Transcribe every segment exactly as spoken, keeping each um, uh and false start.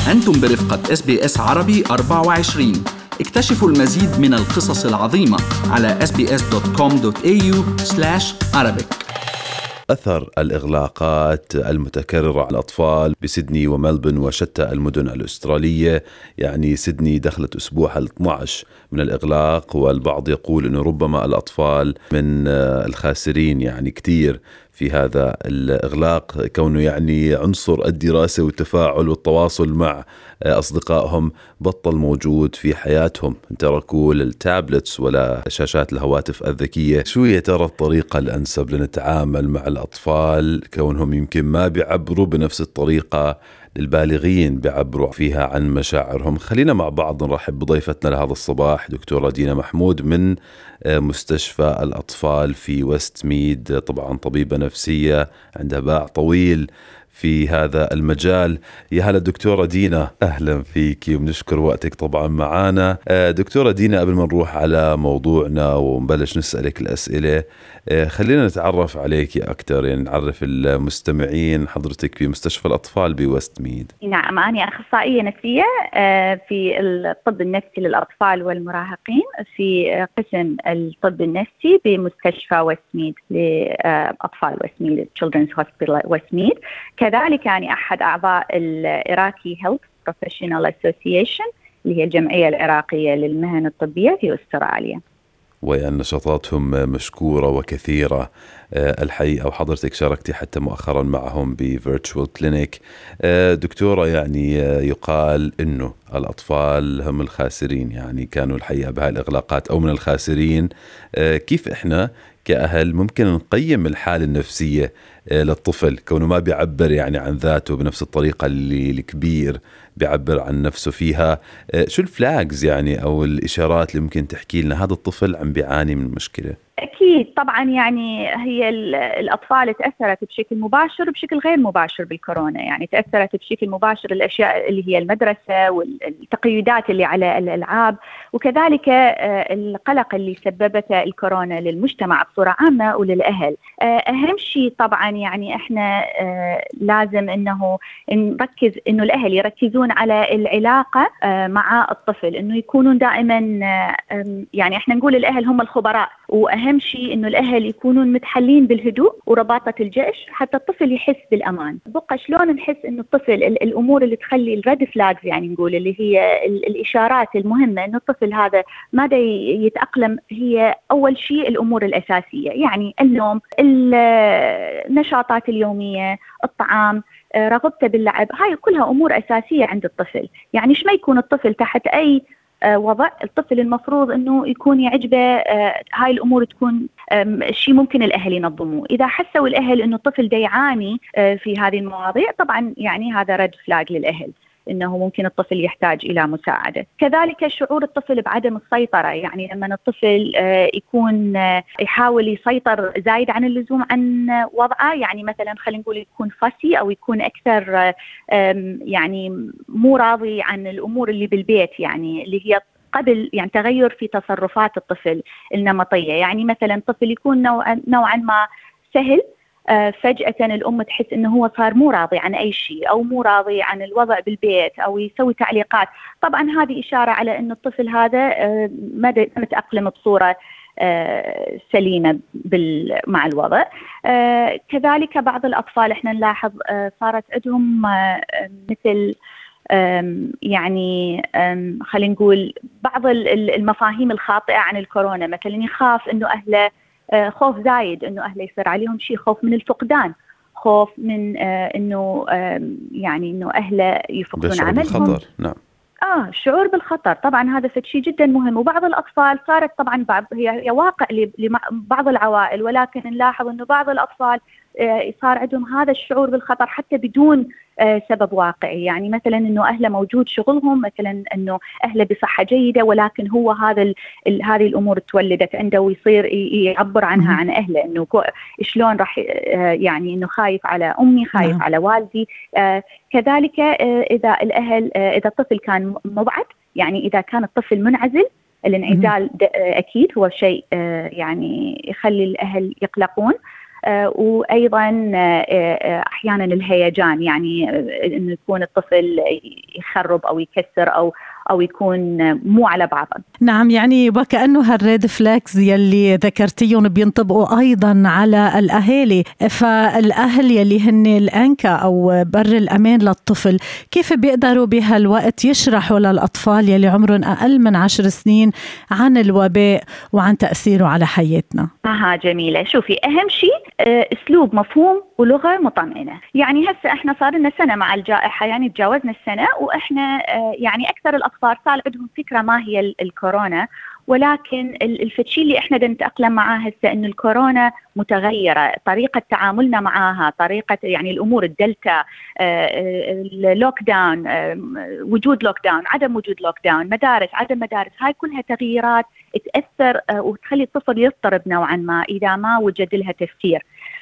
أنتم برفقة إس بي إس عربي أربعة وعشرين. اكتشفوا المزيد من القصص العظيمة على إس بي إس دوت كوم دوت إيه يو سلاش عربيك. أثر الإغلاقات المتكررة على الأطفال بسيدني وملبون وشتى المدن الأسترالية. يعني سيدني دخلت أسبوعها الاثني عشر من الإغلاق، والبعض يقول أنه ربما الأطفال من الخاسرين يعني كتير في هذا الإغلاق، كونه يعني عنصر الدراسة والتفاعل والتواصل مع أصدقائهم بطل موجود في حياتهم، تركوا للتابلتس ولا شاشات الهواتف الذكية. شو يا ترى الطريقة الأنسب لنتعامل مع الأطفال كونهم يمكن ما بيعبروا بنفس الطريقة للبالغين بيعبروا فيها عن مشاعرهم؟ خلينا مع بعض نرحب بضيفتنا لهذا الصباح دكتورة دينا محمود من مستشفى الأطفال في ويست ميد، طبعا طبيبة نفسية عندها باع طويل في هذا المجال. يا هلا دكتورة دينا، أهلا فيك وبنشكر وقتك طبعا معانا. دكتورة دينا، قبل ما نروح على موضوعنا ونبلش نسألك الأسئلة، خلينا نتعرف عليك أكثر، يعني نعرف المستمعين حضرتك في مستشفى الأطفال بويست ميد. نعم، أنا أخصائية نفسية في الطب النفسي للأطفال والمراهقين في قسم الطب النفسي بمستشفى ويست ميد لأطفال ويست ميد Children's Hospital ويست ميد. كذلك أنا أحد أعضاء العراقي Health Professional Association اللي هي الجمعية العراقية للمهن الطبية في أستراليا. وأن نشاطاتهم مشكورة وكثيرة الحقيقة، وحضرتك شاركتي حتى مؤخرا معهم بفيرتشوال كلينيك. دكتورة، يعني يقال إنه الأطفال هم الخاسرين، يعني كانوا الحقيقة بهاي الإغلاقات أو من الخاسرين. كيف إحنا كأهل ممكن نقيم الحالة النفسية للطفل كونه ما بيعبر يعني عن ذاته بنفس الطريقة اللي الكبير بيعبر عن نفسه فيها؟ شو الفلاجز يعني أو الإشارات اللي ممكن تحكي لنا هذا الطفل عم بيعاني من مشكلة؟ أكيد طبعا، يعني هي الأطفال تأثرت بشكل مباشر وبشكل غير مباشر بالكورونا. يعني تأثرت بشكل مباشر الأشياء اللي هي المدرسة والتقييدات اللي على الألعاب، وكذلك القلق اللي سببته الكورونا للمجتمع بصورة عامة وللأهل. أهم شيء طبعا يعني إحنا لازم إنه نركز إنه الأهل يركزون على العلاقة مع الطفل، إنه يكونون دائما، يعني إحنا نقول الأهل هم الخبراء، وأهم أهم شيء إنه الأهل يكونون متحلين بالهدوء ورباطة الجأش حتى الطفل يحس بالأمان. بقى شلون نحس إنه الطفل الأمور اللي تخلي الريد فلاجز، يعني نقول اللي هي الإشارات المهمة إنه الطفل هذا ماذا يتأقلم، هي أول شيء الأمور الأساسية، يعني النوم، النشاطات اليومية، الطعام، رغبته باللعب. هاي كلها أمور أساسية عند الطفل. يعني إيش ما يكون الطفل تحت أي وضع، الطفل المفروض انه يكون يعجبه هاي الامور تكون شيء ممكن الاهل ينظموه. اذا حسوا الاهل انه الطفل دا يعاني في هذه المواضيع، طبعا يعني هذا ريد فلاج للاهل، انه ممكن الطفل يحتاج الى مساعده. كذلك شعور الطفل بعدم السيطره، يعني لما الطفل يكون يحاول يسيطر زايد عن اللزوم عن وضعه، يعني مثلا خلينا نقول يكون فاسي او يكون اكثر يعني مو راضي عن الامور اللي بالبيت، يعني اللي هي قبل يعني تغير في تصرفات الطفل النمطيه. يعني مثلا طفل يكون نوعا نوعا ما سهل، فجأة الأم تحس إنه هو صار مو راضي عن أي شيء أو مو راضي عن الوضع بالبيت أو يسوي تعليقات. طبعا هذه إشارة على إنه الطفل هذا ما متأقلم بصورة سليمة مع الوضع. كذلك بعض الأطفال إحنا نلاحظ صارت عندهم مثل يعني خلينا نقول بعض المفاهيم الخاطئة عن الكورونا. مثلا يخاف إنه أهله، خوف زايد إنه أهله يصير عليهم شيء، خوف من الفقدان، خوف من آه إنه آه يعني إنه أهله يفقدون عملهم. بالخطر. نعم. آه شعور بالخطر طبعا هذا شيء جدا مهم. وبعض الأطفال صارت طبعا بعض هي واقع لبعض العوائل، ولكن نلاحظ إنه بعض الأطفال آه صار عندهم هذا الشعور بالخطر حتى بدون آه سبب واقعي. يعني مثلا إنه أهله موجود شغلهم، مثلا إنه أهله بصحة جيدة، ولكن هو هذا هذه الأمور تولدت عنده ويصير يعبر عنها عن أهله، إنه شلون راح آه يعني إنه خايف على أمي، خايف نعم. على والدي. آه كذلك آه إذا الأهل آه إذا الطفل كان مبعد، يعني إذا كان الطفل منعزل، الانعزال أكيد هو شيء آه يعني يخلي الأهل يقلقون. وأيضا أحيانا الهيجان، يعني أنه يكون الطفل يخرب أو يكسر أو أو يكون مو على بعضه. نعم، يعني وكأنه هالريد فلاكس يلي ذكرتيهم بينطبقوا أيضا على الأهالي، فالأهل يلي هن الأنكا أو بر الأمان للطفل كيف بيقدروا بهالوقت يشرحوا للأطفال يلي عمرهم أقل من عشر سنين عن الوباء وعن تأثيره على حياتنا؟ آها جميلة. شوفي، أهم شيء أسلوب مفهوم ولغة مطمئنة. يعني هسه إحنا صار لنا سنة مع الجائحة، يعني تجاوزنا السنة، وإحنا يعني أكثر الأطفال صار عندهم فكرة ما هي الكورونا، ولكن الشيء اللي إحنا نتأقلم معاه هسه إنه الكورونا متغيرة، طريقة تعاملنا معاها، طريقة يعني الأمور الدلتا، اللوك داون، وجود لوك داون، عدم وجود لوك داون، مدارس، عدم مدارس، هاي كلها تغييرات تأثر وتخلي الطفل يضطرب نوعا ما إذا ما وجد لها تفسير.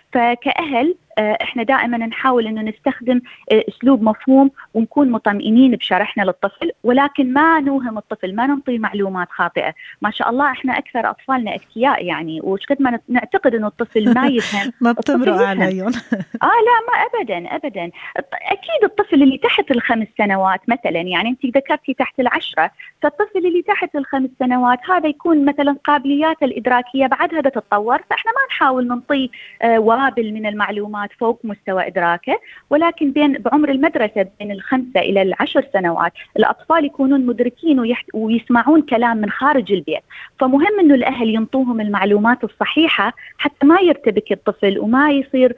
فكأهل احنا دائما نحاول انه نستخدم اسلوب مفهوم ونكون مطمئنين بشرحنا للطفل، ولكن ما نوهم الطفل، ما ننطي معلومات خاطئة. ما شاء الله احنا اكثر اطفالنا اذكياء، يعني وش قد ما نعتقد انه الطفل ما يفهم ما بتمرق عليهم. اه لا، ما ابدا ابدا. اكيد الطفل اللي تحت الخمس سنوات مثلا، يعني انت ذكرتي تحت العشرة، فالطفل اللي تحت الخمس سنوات هذا يكون مثلا قابلياته الادراكية بعدها تتطور، فاحنا ما نحاول ننطي آه وابل من المعلومات فوق مستوى إدراكه، ولكن بين بعمر المدرسة بين الخمسة إلى العشر سنوات الأطفال يكونون مدركين ويحت... ويسمعون كلام من خارج البيت. فمهم إنه الأهل ينطوهم المعلومات الصحيحة حتى ما يرتبك الطفل وما يصير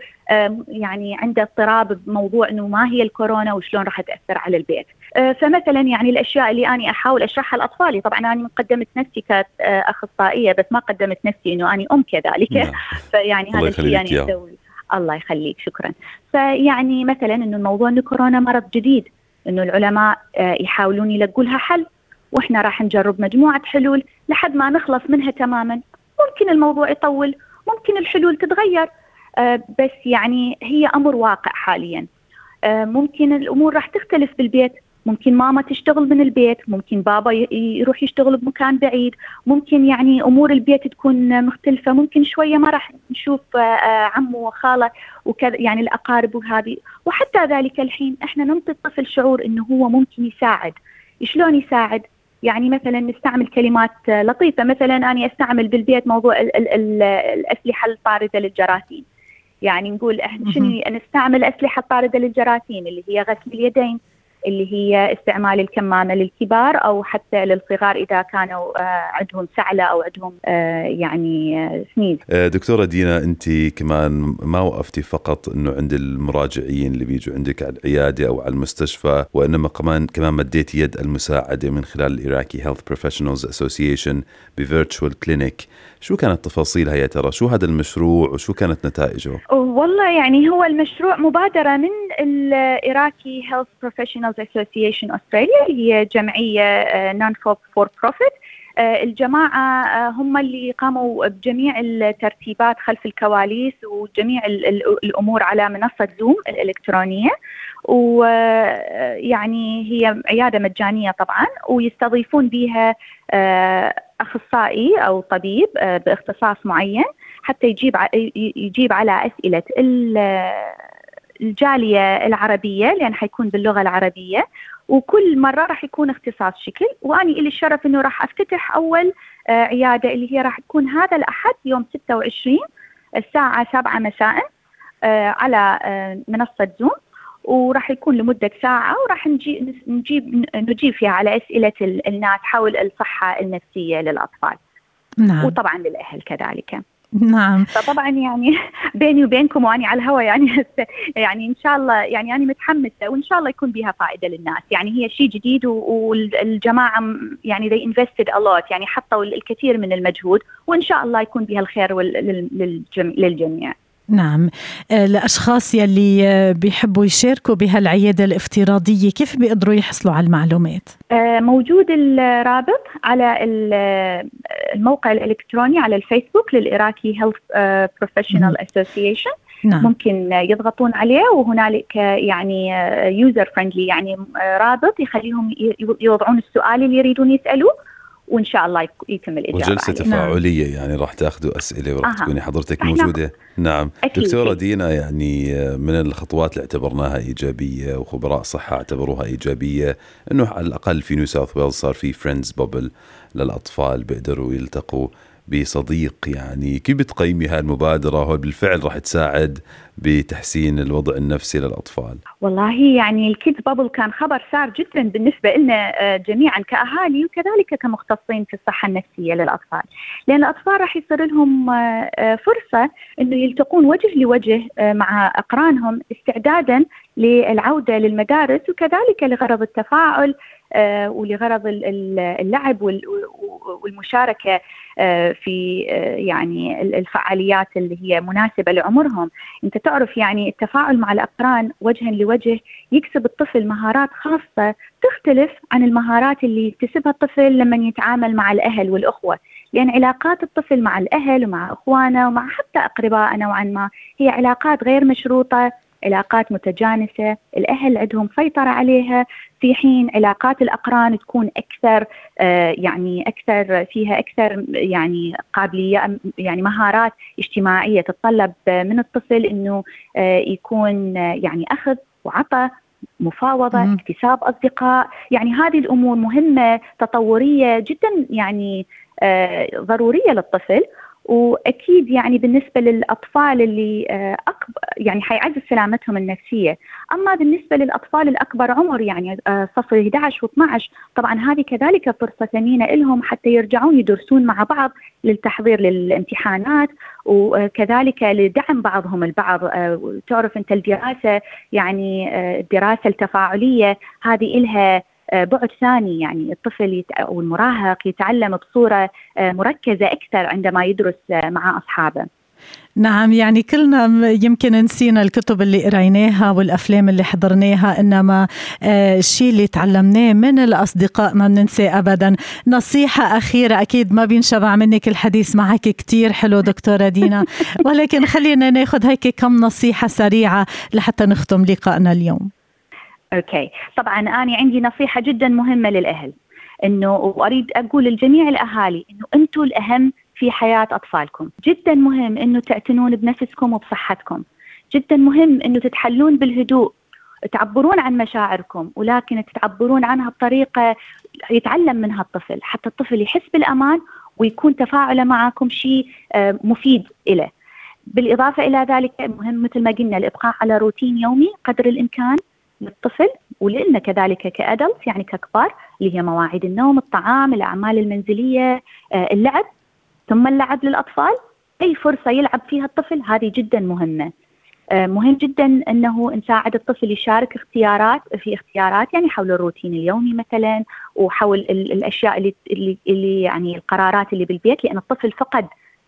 يعني عنده اضطراب بموضوع إنه ما هي الكورونا وشلون راح تأثر على البيت. فمثلا يعني الأشياء اللي أنا أحاول أشرحها لأطفالي، طبعا أنا قدمت نفسي كأخصائية بس ما قدمت نفسي إنه أنا أم كذلك. فيعني هذا الشيء يعني أسوي. الله يخليك، شكرا. فيعني مثلا إنه الموضوع إنه كورونا مرض جديد، إنه العلماء يحاولون يلقوا لها حل، وإحنا راح نجرب مجموعة حلول لحد ما نخلص منها تماما. ممكن الموضوع يطول، ممكن الحلول تتغير، بس يعني هي أمر واقع حاليا. ممكن الأمور راح تختلف بالبيت، ممكن ماما تشتغل من البيت، ممكن بابا يروح يشتغل بمكان بعيد، ممكن يعني أمور البيت تكون مختلفة، ممكن شوية ما راح نشوف عمو وخالة وكذا، يعني الأقارب وهذه. وحتى ذلك الحين إحنا ننطي الطفل شعور إنه هو ممكن يساعد. شلون يساعد؟ يعني مثلا نستعمل كلمات لطيفة، مثلا أنا أستعمل بالبيت موضوع ال ال ال الأسلحة الطاردة للجراثيم. يعني نقول إحنا شنو نستعمل أسلحة طاردة للجراثيم، اللي هي غسل اليدين، اللي هي استعمال الكمامة للكبار أو حتى للصغار إذا كانوا عندهم سعلة أو عندهم يعني سنيز. دكتورة دينا، أنت كمان ما وقفتي فقط أنه عند المراجعين اللي بيجوا عندك على العيادة أو على المستشفى، وإنما كمان كمان مديتي يد المساعدة من خلال الإيراكي Health Professionals Association بفيرتشوال كلينيك. شو كانت تفاصيلها يا ترى؟ شو هذا المشروع وشو كانت نتائجه؟ والله يعني هو المشروع مبادرة من الإيراكي Health Professionals Association Australia، هي جمعية non for profit. الجماعة هم اللي قاموا بجميع الترتيبات خلف الكواليس وجميع الأمور على منصة زوم الإلكترونية، ويعني هي عيادة مجانية طبعا، ويستضيفون بها أخصائي أو طبيب باختصاص معين حتى يجيب يجيب على أسئلة الجالية العربية، لأن حيكون باللغة العربية، وكل مرة راح يكون اختصاص شكل. وأني إلي الشرف إنه راح أفتتح أول عيادة اللي هي راح تكون هذا الأحد يوم ستة وعشرين الساعة سبعة مساء على منصة زوم، وراح يكون لمدة ساعة، وراح نجيب نجيب نجيب فيها على أسئلة الناس حول الصحة النفسية للأطفال. نعم. وطبعا للأهل كذلك. نعم. فطبعا يعني بيني وبينكم واني على الهواء يعني يعني ان شاء الله يعني انا متحمسه، وان شاء الله يكون بها فائده للناس. يعني هي شيء جديد، والجماعه يعني they invested a lot، يعني حطوا الكثير من المجهود، وان شاء الله يكون بها الخير للجميع. نعم. الأشخاص يلي بيحبوا يشاركوا بهالعيادة الافتراضية كيف بيقدروا يحصلوا على المعلومات؟ موجود الرابط على الموقع الإلكتروني على الفيسبوك للإيراكي Health Professional Association. نعم. ممكن يضغطون عليه، وهنالك يعني يوزر فريندلي، يعني رابط يخليهم يوضعون السؤال اللي يريدون يسألوه، وإن شاء الله يتم الإجابة وجلسة عليه. تفاعلية يعني راح تاخذوا أسئلة وراح أها. تكوني حضرتك موجودة. نعم أكيد. دكتورة دينا، يعني من الخطوات اللي اعتبرناها إيجابية وخبراء صحة اعتبروها إيجابية إنه على الأقل في نيو ساوث ويلز صار في فريندز بابل للأطفال بيقدروا يلتقوا بصديق. يعني كيف بتقيمي هاي المبادرة؟ هو بالفعل راح تساعد بتحسين الوضع النفسي للأطفال؟ والله يعني الكيدز بابل كان خبر سار جدا بالنسبة لنا جميعا كأهالي وكذلك كمختصين في الصحة النفسية للأطفال، لأن الأطفال راح يصير لهم فرصة أنه يلتقون وجه لوجه مع أقرانهم استعدادا للعودة للمدارس، وكذلك لغرض التفاعل ولغرض اللعب والمشاركة في يعني الفعاليات اللي هي مناسبة لعمرهم. انت تعرف يعني التفاعل مع الأقران وجها لوجه يكسب الطفل مهارات خاصة تختلف عن المهارات اللي يكتسبها الطفل لما يتعامل مع الأهل والأخوة، لأن علاقات الطفل مع الأهل ومع أخوانه ومع حتى أقربائه نوعا ما هي علاقات غير مشروطة، علاقات متجانسة، الأهل عندهم سيطرة عليها، في حين علاقات الأقران تكون أكثر آه يعني أكثر فيها أكثر يعني قابلية يعني مهارات اجتماعية تتطلب من الطفل إنه آه يكون آه يعني أخذ وعطى، مفاوضة، م- اكتساب أصدقاء. يعني هذه الأمور مهمة تطورية جدا يعني آه ضرورية للطفل، وأكيد يعني بالنسبة للأطفال اللي أكبر يعني حيعزز سلامتهم النفسية. أما بالنسبة للأطفال الأكبر عمر يعني صف إحدى عشر واثني عشر طبعا هذه كذلك فرصة ثمينة لهم حتى يرجعون يدرسون مع بعض للتحضير للامتحانات، وكذلك لدعم بعضهم البعض. تعرف أنت الدراسة يعني الدراسة التفاعلية هذه إلها بعد ثاني، يعني الطفل أو المراهق يتعلم بصورة مركزة أكثر عندما يدرس مع أصحابه. نعم، يعني كلنا يمكن نسينا الكتب اللي قريناها والأفلام اللي حضرناها، إنما الشيء اللي تعلمناه من الأصدقاء ما بننسى أبدا. نصيحة أخيرة، أكيد ما بينشبع منك الحديث معك كتير حلو دكتورة دينا، ولكن خلينا ناخد هيك كم نصيحة سريعة لحتى نختم لقائنا اليوم. أوكي، طبعا أنا عندي نصيحة جدا مهمة للأهل، إنه وأريد أقول للجميع الأهالي إنه أنتوا الأهم في حياة أطفالكم. جدا مهم إنه تعتنون بنفسكم وبصحتكم، جدا مهم إنه تتحلون بالهدوء، تعبرون عن مشاعركم، ولكن تعبرون عنها بطريقة يتعلم منها الطفل، حتى الطفل يحس بالأمان ويكون تفاعله معكم شيء مفيد إله. بالإضافة إلى ذلك مهم مثل ما قلنا الإبقاء على روتين يومي قدر الإمكان للطفل ولنا كذلك كأدلت يعني ككبار، اللي هي مواعيد النوم، الطعام، الأعمال المنزلية، اللعب، ثم اللعب للأطفال. أي فرصة يلعب فيها الطفل هذه جدا مهمة. مهم جدا أنه نساعد الطفل يشارك اختيارات في اختيارات يعني حول الروتين اليومي مثلا، وحول الأشياء اللي, اللي, اللي يعني القرارات اللي بالبيت، لأن الطفل فقد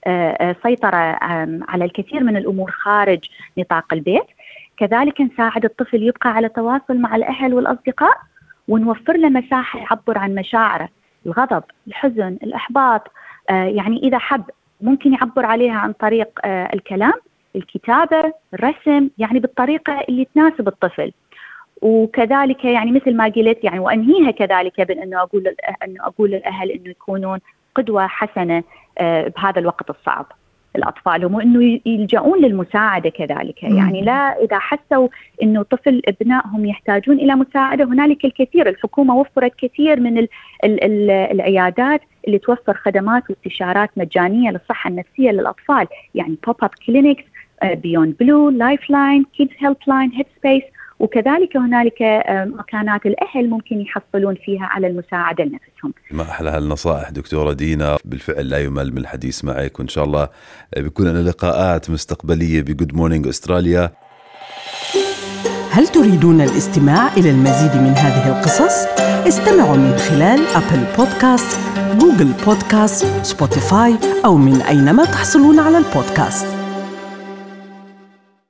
سيطرة على الكثير من الأمور خارج نطاق البيت. كذلك نساعد الطفل يبقى على تواصل مع الأهل والأصدقاء، ونوفر له مساحة يعبر عن مشاعره، الغضب، الحزن، الإحباط. آه يعني إذا حب ممكن يعبر عليها عن طريق آه الكلام، الكتابة، الرسم، يعني بالطريقة اللي تناسب الطفل. وكذلك يعني مثل ما قلت يعني وأنهيها كذلك بأنه أقول أنه أقول للأهل إنه يكونون قدوة حسنة آه بهذا الوقت الصعب الأطفال، وإنه يلجؤون للمساعدة كذلك. يعني لا إذا حسوا إنه طفل ابنائهم يحتاجون إلى مساعدة، هنالك الكثير، الحكومة وفرت كثير من ال ال ال العيادات اللي توفر خدمات واستشارات مجانية للصحة النفسية للأطفال، يعني pop up clinics, Beyond Blue, Lifeline, Kids Helpline, Headspace، وكذلك هنالك مكانات الأهل ممكن يحصلون فيها على المساعدة لنفسهم. ما أحلى هالنصائح دكتورة دينا، بالفعل لا يمل من الحديث معك، وإن شاء الله بيكون لنا لقاءات مستقبلية بجود مورنينج أستراليا. هل تريدون الاستماع إلى المزيد من هذه القصص؟ استمعوا من خلال أبل بودكاست، جوجل بودكاست، سبوتيفاي، أو من أينما تحصلون على البودكاست.